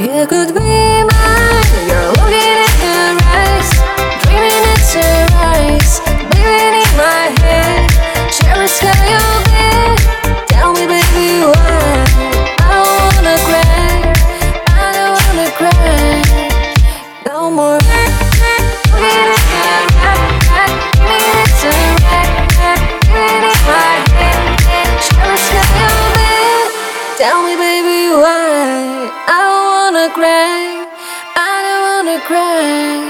You could be mine. You're looking at your eyes, dreaming it's a rise, living in my head. Cherish how you've been. Tell me, baby, why? I don't wanna cry. I don't wanna cry no more. Looking at your eyes, dreaming it's a rise, living in my head. Cherish how you've been. Tell me, baby, why? I don't wanna cry, I don't wanna cry.